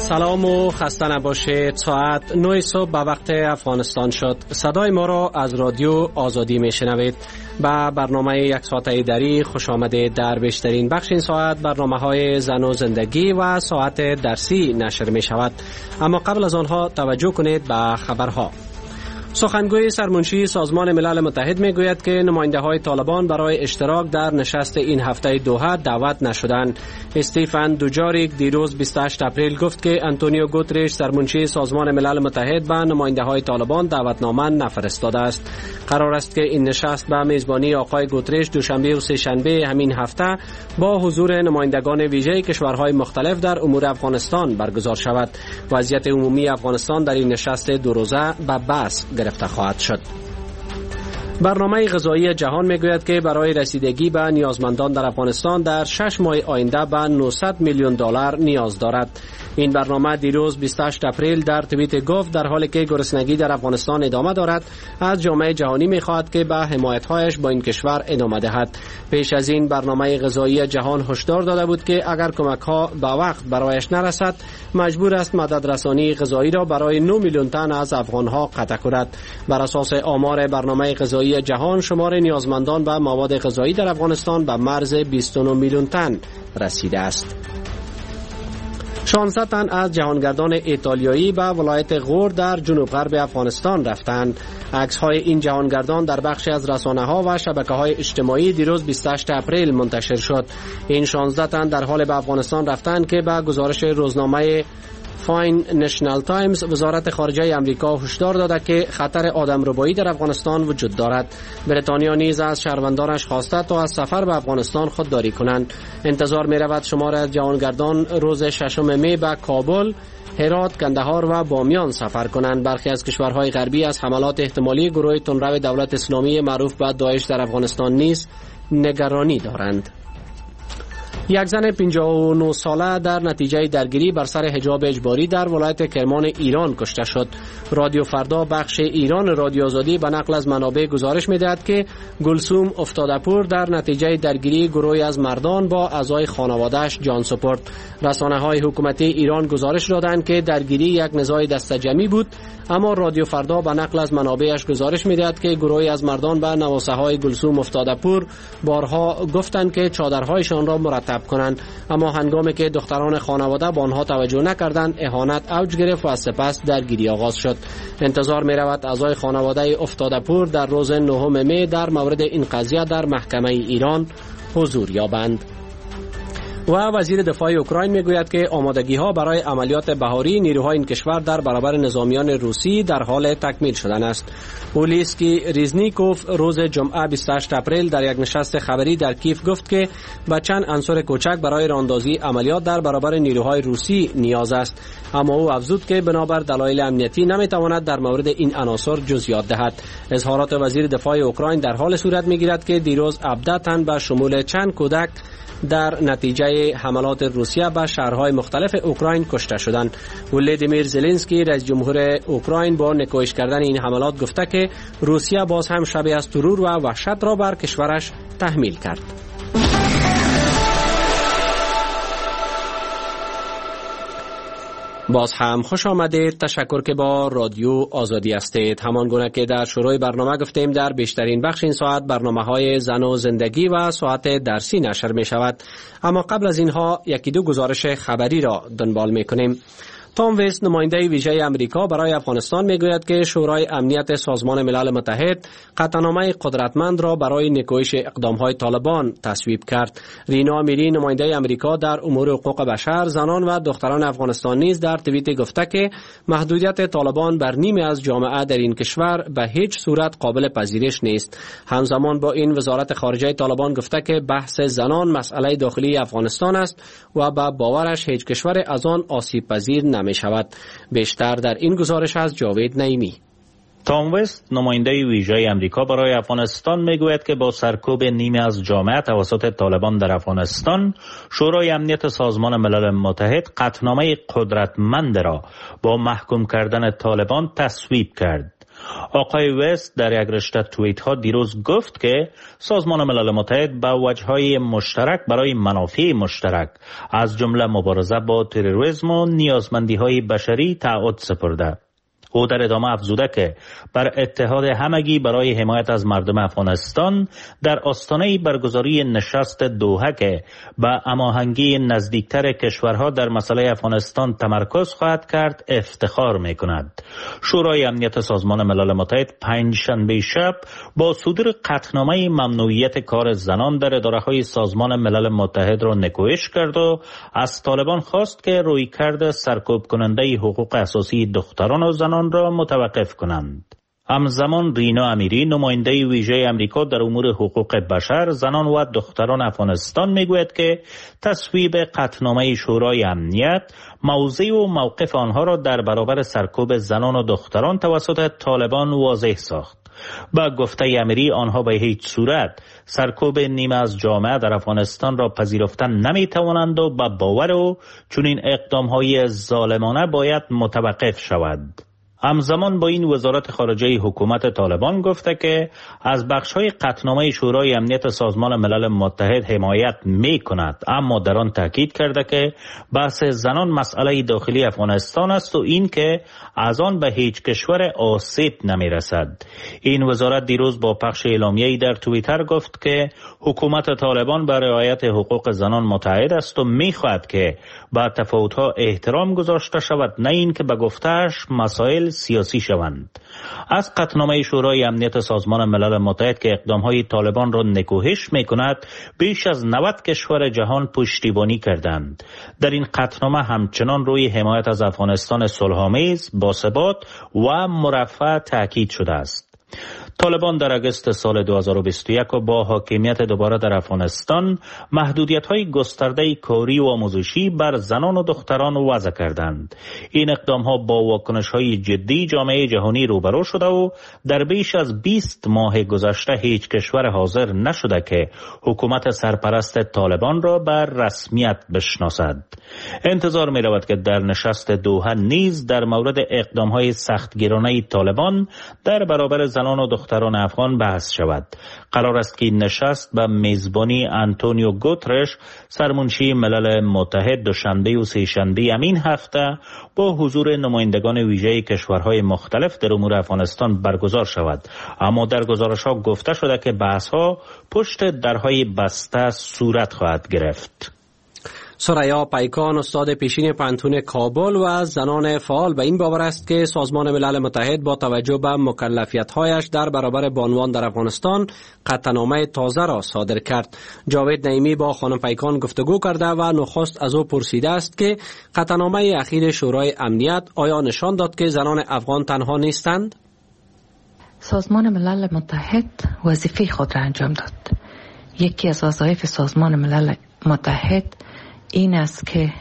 سلام و خسته نباشید. ساعت 9 صبح به وقت افغانستان شد. صدای ما را از رادیو آزادی میشنوید. با برنامه یک ساعته دری خوش آمدید. در بیشترین بخش این ساعت برنامه‌های زن و زندگی و ساعت درسی نشر می شود. اما قبل از آنها توجه کنید به خبرها. سخنگوی سرمنشی سازمان ملل متحد می گوید که نماینده های طالبان برای اشتراک در نشست این هفته دوحه دعوت نشدند. استیفن دوجاریک دیروز 28 اپریل گفت که آنتونیو گوترش سرمنشی سازمان ملل متحد به نماینده های طالبان دعوتنامه نفرستاده است. قرار است که این نشست به میزبانی آقای گوترش دوشنبه و سه‌شنبه همین هفته با حضور نمایندگان ویژه کشورهای مختلف در امور افغانستان برگزار شود. وضعیت عمومی افغانستان در این نشست دو روزه به بحث گرفته خواهد شد. برنامه غذایی جهان میگوید که برای رسیدگی به نیازمندان در افغانستان در 6 ماه آینده به 900 میلیون دلار نیاز دارد. این برنامه دیروز 28 اپریل در توییت گفت در حالی که گرسنگی در افغانستان ادامه دارد، از جامعه جهانی میخواهد که به حمایت‌هایش با این کشور ادامه دهد. پیش از این برنامه غذایی جهان هشدار داده بود که اگر کمک‌ها به وقت برایش نرسد، مجبور است مددرسانی غذایی را برای 9 میلیون تن از افغان‌ها قطع کند. بر اساس آمار برنامه غذایی جهان، شمار نیازمندان به مواد غذایی در افغانستان به مرز 29 میلیون تن رسیده است. 600 تن از جهانگردان ایتالیایی به ولایت غور در جنوب غرب افغانستان رفتند. عکس‌های این جهانگردان در بخشی از رسانه‌ها و شبکه‌های اجتماعی دیروز 28 اپریل منتشر شد. این 16 تن در حال به افغانستان رفتند که به گزارش روزنامه فاین نشنال تایمز وزارت خارجه امریکا هشدار داده که خطر آدمربایی در افغانستان وجود دارد. بریتانیا نیز از شهروندانش خواسته تا از سفر به افغانستان خودداری کنند. انتظار می رود شمار از جهانگردان روز 6 می به کابل، هرات، کندهار و بامیان سفر کنند. برخی از کشورهای غربی از حملات احتمالی گروه تندرو دولت اسلامی معروف به داعش در افغانستان نیز نگرانی دارند. یک زن 59 ساله در نتیجه درگیری بر سر حجاب اجباری در ولایت کرمان ایران کشته شد. رادیو فردا بخش ایران رادیو آزادی به نقل از منابع گزارش می‌دهد که گلسوم افتاده‌پور در نتیجه درگیری گروهی از مردان با اعضای خانواده‌اش جان سپرد. رسانه‌های حکومتی ایران گزارش دادند که درگیری یک نزاع دسته‌جمعی بود، اما رادیو فردا به نقل از منابعش گزارش می‌دهد که گروهی از مردان به نواسه‌های گلسوم افتاده‌پور بارها گفتند که چادرهایشان را مرتب کنند، اما هنگامی که دختران خانواده به آنها توجه نکردند، اهانت اوج گرفت و از سپس درگیری آغاز شد. انتظار می رود اعضای خانواده افتاده‌پور در روز 9 می در مورد این قضیه در محکمه ایران حضور یابند. و وزیر دفاع اوکراین میگوید که آمادگی‌ها برای عملیات بهاری نیروهای این کشور در برابر نظامیان روسی در حال تکمیل شدن است. اولیسکی ریزنیکوف روز جمعه 28 اپریل در یک نشست خبری در کیف گفت که به چند عنصر کوچک برای راهاندازی عملیات در برابر نیروهای روسی نیاز است، اما او افزود که بنابر دلایل امنیتی نمیتواند در مورد این عناصر جزئیات دهد. اظهارات وزیر دفاع اوکراین در حال صورت میگیرد که دیروز 17 تن به شمول چند کودک در نتیجه حملات روسیه به شهرهای مختلف اوکراین کشته شدند. ولادیمیر زلنسکی رئیس جمهور اوکراین با نکوهش کردن این حملات گفته که روسیه باز هم شبیه از ترور و وحشت را بر کشورش تحمیل کرد. باز هم خوش آمدید. تشکر که با رادیو آزادی هستید. همان گونه که در شروع برنامه گفتیم، در بیشترین بخش این ساعت برنامه‌های زن و زندگی و ساعت درسی نشر می شود. اما قبل از اینها یکی دو گزارش خبری را دنبال می کنیم. تام ویست نماینده ویژه امریکا برای افغانستان میگوید که شورای امنیت سازمان ملل متحد قطعنامه قدرتمند را برای نکوهش اقدامهای طالبان تصویب کرد. رینا امیری نماینده امریکا در امور حقوق بشر، زنان و دختران افغانستان نیز در توییت گفته که محدودیت طالبان بر نیمی از جامعه در این کشور به هیچ صورت قابل پذیرش نیست. همزمان با این وزارت خارجه طالبان گفته که بحث زنان مسئله داخلی افغانستان است و با باورش هیچ کشور از آن آسیب پذیر نمی شود. بیشتر در این گزارش از جاوید نعیمی. تام وست نماینده ویژه امریکا برای افغانستان میگوید که با سرکوب نیمی از جامعه توسط طالبان در افغانستان، شورای امنیت سازمان ملل متحد قطعنامه قدرتمند را با محکوم کردن طالبان تصویب کرد. آقای وست در یک رشته توییت ها دیروز گفت که سازمان ملل متحد با وجه‌های مشترک برای منافع مشترک از جمله مبارزه با تروریسم و نیازمندی‌های بشری تعهد سپرده. او در ادامه افزوده که بر اتحاد همگی برای حمایت از مردم افغانستان در آستانه برگزاری نشست دوحه که به هماهنگی نزدیکتر کشورها در مسئله افغانستان تمرکز خواهد کرد افتخار می‌کند. شورای امنیت سازمان ملل متحد پنجشنبه شب با صدور قطعنامه ممنوعیت کار زنان در اداره‌های سازمان ملل متحد را نکوهش کرد و از طالبان خواست که رویکرد سرکوب کننده حقوق اساسی دختران و زنان را متوقف کنند. همزمان رینا امیری نماینده ویژه امریکا در امور حقوق بشر، زنان و دختران افغانستان میگوید که تصویب قطعنامه شورای امنیت موضع و موقف آنها را در برابر سرکوب زنان و دختران توسط طالبان واضح ساخت. با گفته امیری آنها به هیچ صورت سرکوب نیمه از جامعه در افغانستان را پذیرفتن نمی توانند و با باور او چنین اقدام‌های ظالمانه باید متوقف شود. همزمان با این وزارت خارجه حکومت طالبان گفته که از بخش‌های قطعنامه شورای امنیت سازمان ملل متحد حمایت می‌کند، اما در آن تاکید کرده که بحث زنان مسئله داخلی افغانستان است و این که از آن به هیچ کشور آسیب نمی‌رسد. این وزارت دیروز با پخش اعلامیه‌ای در توییتر گفت که حکومت طالبان بر رعایت حقوق زنان متعهد است و می‌خواهد که با تفاوت‌ها احترام گذاشته شود، نه اینکه به گفته‌اش مسائل سیاسی شوند. از قطعنامه شورای امنیت سازمان ملل متحد که اقدامهای طالبان را نکوهش می‌کند بیش از 90 کشور جهان پشتیبانی کردند. در این قطعنامه همچنان روی حمایت از افغانستان صلح‌آمیز، باثبات و مرفه تاکید شده است. طالبان در اگست سال 2021 و با حاکمیت دوباره در افغانستان محدودیت‌های گسترده کاری و آموزشی بر زنان و دختران وضع کردند. این اقدام‌ها با واکنش‌های جدی جامعه جهانی روبرو شده و در بیش از 20 ماه گذشته هیچ کشور حاضر نشده که حکومت سرپرست طالبان را بر رسمیت بشناسد. انتظار می‌رود که در نشست دوحه نیز در مورد اقدام‌های سختگیرانه طالبان در برابر زنان و دختران افغان بحث شود. قرار است که این نشست به میزبانی آنتونیو گوترش سرمنشی ملل متحد دوشنبه و سه‌شنبه همین هفته با حضور نمایندگان ویژه کشورهای مختلف در امور افغانستان برگزار شود. اما در گزارش‌ها گفته شده که بحث‌ها پشت درهای بسته صورت خواهد گرفت. ثریا پیکان استاد پیشین پانتون کابل و زنان فعال به این باور است که سازمان ملل متحد با توجه به مکلفیت‌هایش در برابر بانوان در افغانستان قطعنامه تازه را صادر کرد. جاوید نعیمی با خانم پیکان گفتگو کرده و نخست از او پرسیده است که قطعنامه اخیر شورای امنیت آیا نشان داد که زنان افغان تنها نیستند؟ سازمان ملل متحد وظیفه خود را انجام داد. یکی از وظایف سازمان ملل متحد این است که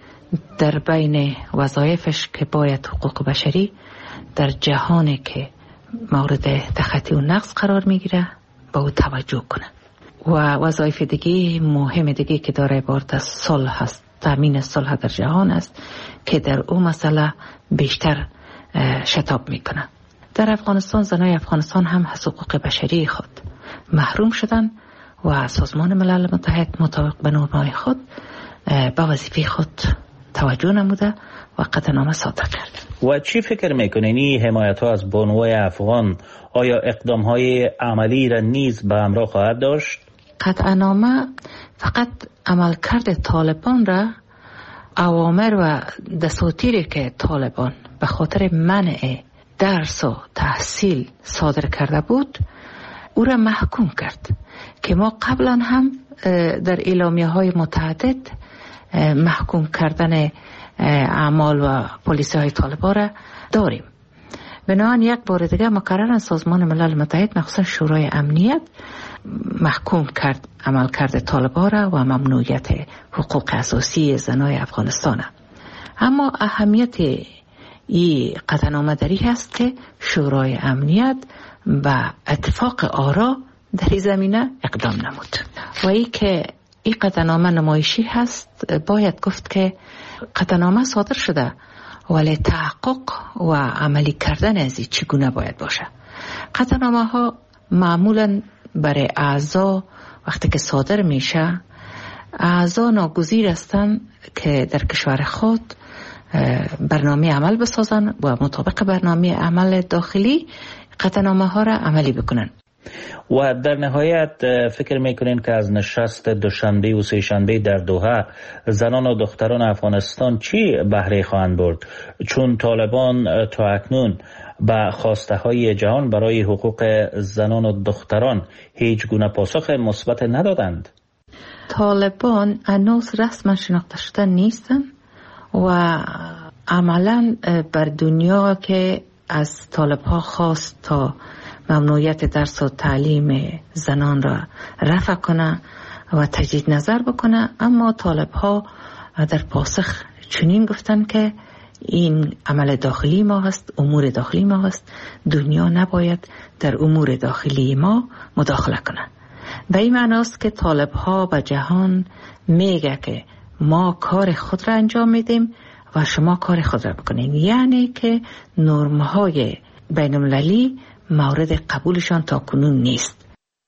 در بین وظایفش که باید حقوق بشری در جهانی که مورد تخطی و نقض قرار میگیره با او توجه کنه. و وظایف دیگه مهم دیگه که داره عبارت از صلح هست، تامین صلح در جهان است که در اون مسئله بیشتر شتاب میکنه. در افغانستان زنای افغانستان هم از حقوق بشری خود محروم شدن و سازمان ملل متحد مطابق به نورم‌های خود با وظیفه خود توجه نموده و قطعنامه صادر کرد. و چی فکر میکنین این حمایت ها از بانوای افغان آیا اقدام های عملی را نیز به همراه خواهد داشت؟ قطعنامه فقط عملکرد طالبان را، اوامر و دساتیری که طالبان به خاطر منع درس و تحصیل صادر کرده بود او را محکوم کرد که ما قبلا هم در اعلامیه های متعدد محکوم کردن اعمال و پلیسی های طالبان را داریم. بنابراین یک بار دیگه مکررن سازمان ملل متحد مخصوصا شورای امنیت محکوم کرد عملکرد طالبان را و ممنوعیت حقوق اساسی زنای افغانستان. اما اهمیت این قطعنامه دری هست که شورای امنیت به اتفاق آرا در این زمینه اقدام نمود و ای که این قطعنامه نمایشی هست. باید گفت که قطعنامه صادر شده ولی تحقق و عملی کردن از چگونه باید باشه. قطعنامه ها معمولا برای اعضا وقتی که صادر میشه، اعضا ناگزیر هستند که در کشور خود برنامه عمل بسازن و مطابق برنامه عمل داخلی قطعنامه ها را عملی بکنن. و در نهایت فکر میکنین که از نشست دوشنبه و سه‌شنبه در دوحه زنان و دختران افغانستان چی بهره خواهند برد؟ چون طالبان تا اکنون به خواسته های جهان برای حقوق زنان و دختران هیچ گونه پاسخ مثبت ندادند. طالبان هنوز رسما شناخته شده نیستن و عملا بر دنیا که از طالب ها خواست تا ممنوعیت درس و تعلیم زنان را رفع کنه و تجدید نظر بکنه، اما طالب ها در پاسخ چنین گفتن که این عمل داخلی ما هست، امور داخلی ما هست، دنیا نباید در امور داخلی ما مداخله کنه. به این معناست که طالب ها به جهان میگه که ما کار خود را انجام میدیم و شما کار خود را بکنین، یعنی که نرم های بین المللی مورد قبولشان تا کنون نیست.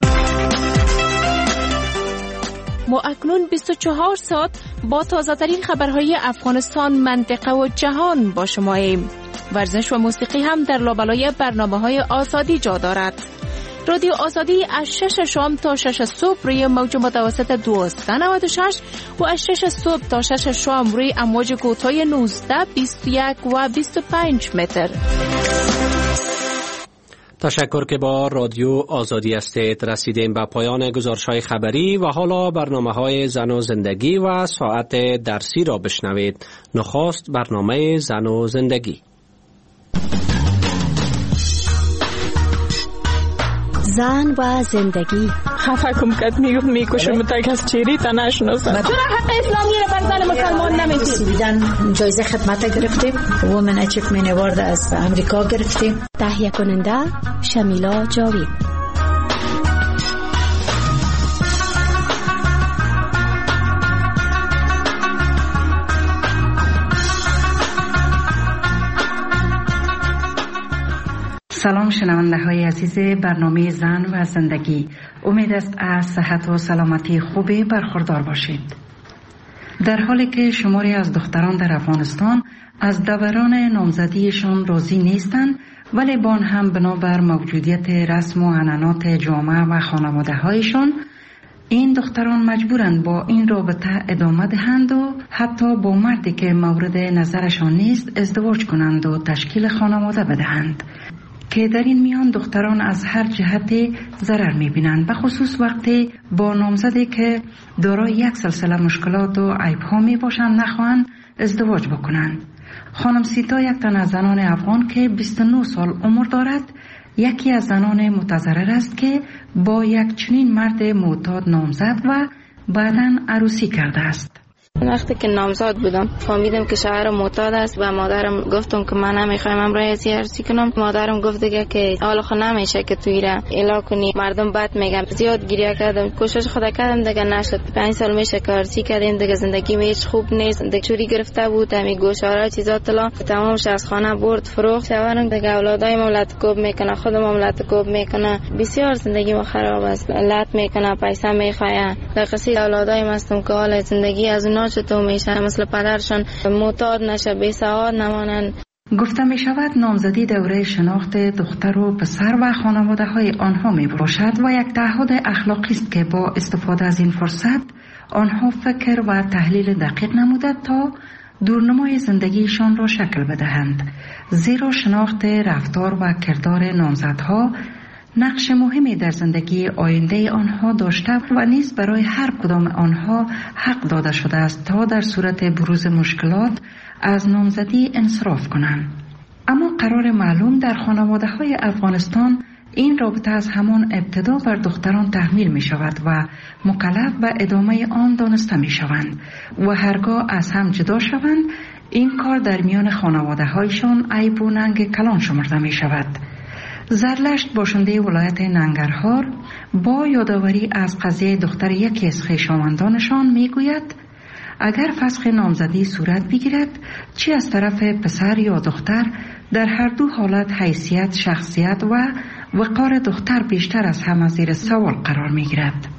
ما اکنون 24 ساعت با تازه‌ترین خبرهای افغانستان، منطقه و جهان با شماییم. ورزش و موسیقی هم در لابلای برنامه‌های آزادی جا دارد. رادیو آزادی از 6 شام تا 6 صبح روی موج متوسط 1296 و از 6 صبح تا 6 شام روی امواج کوتاه 19، 21 و 25 متر. تشکر که با رادیو آزادی هستید. رسیدیم به پایان گزارش‌های خبری و حالا برنامه‌های زن و زندگی و ساعت درسی را بشنوید. نخست برنامه زن و زندگی. زن و زندگی. خفه کم کت میکشم تا کس چیری تا نشناسم. چرا حق اسلامی را بر زن مسلمان نمیدید؟ بیدن جایزه خدمت گرفتیم. وومن اچیومنت اوارد از امریکا گرفتیم. تهیه کننده شمیلا جاوید. سلام شنونده های عزیز برنامه زن و زندگی، امید است از صحت و سلامتی خوبی برخوردار باشید. در حالی که شماری از دختران در افغانستان از دوران نامزدیشان راضی نیستند، ولی با آن هم بنابر موجودیت رسم و عنعنات جامعه و خانواده هایشان، این دختران مجبورند با این رابطه ادامه دهند و حتی با مردی که مورد نظرشان نیست ازدواج کنند و تشکیل خانواده بدهند، که در این میان دختران از هر جهتی ضرر می‌بینند، به خصوص وقتی با نامزدی که دارای یک سلسله مشکلات و عیب‌ها میباشند نخواهند ازدواج بکنند. خانم سیتا یک تن از زنان افغان که 29 سال عمر دارد، یکی از زنان متضرر است که با یک چنین مرد معتاد نامزد و بعداً عروسی کرده است. وقتی که نامزد بودم فهمیدم که شوهر معتاد است و مادرم گفتم که من نمیخوایم امرای عروسی کنم. مادرم گفت دیگه که حالا خود نمیشه که توی را اعلام کنی، مردم بد میگن. زیاد گریه کردم، کوشش خود کردم دیگه نشد. 5 سال میشه که عروسی کردیم دیگه، زندگی هیچ خوب نیست. دیگه چوری گرفته بود، همین گوشواره چیزا طلا تمامش از خانه برد فروخت. شوهرم دیگه اولادای مملت کوب میکنه، خود مملت کوب میکنه، بسیار زندگی ما خراب است. لط میکنه، پیسه میخواه. در قصه اولادای مستم که حال زندگی از اونا چطور میشه، مثل پدرشان معتاد نشه، بی سواد نمانند. گفته می شود نامزدی دوره شناخت دختر و پسر و خانواده های آنها می باشد و یک تعهد اخلاقی است که با استفاده از این فرصت آنها فکر و تحلیل دقیق نموده تا دورنمای زندگیشان را شکل بدهند، زیرا شناخت رفتار و کردار نامزدها نقش مهمی در زندگی آینده آنها داشته و نیز برای هر کدام آنها حق داده شده است تا در صورت بروز مشکلات از نامزدی انصراف کنند. اما قرار معلوم در خانواده های افغانستان این رابطه از همان ابتدا بر دختران تحمیل می شود و مکلف به ادامه آن دانسته می شوند و هرگاه از هم جدا شوند این کار در میان خانواده هایشان عیب و ننگ کلان شمرده می شود. زرلشت باشنده ولایت ننگرهار با یادآوری از قضیه دختر یکی از خویشاوندانشان میگوید اگر فسخ نامزدی صورت بگیرد، چه از طرف پسر یا دختر، در هر دو حالت حیثیت، شخصیت و وقار دختر بیشتر از همه زیر سوال قرار می گیرد.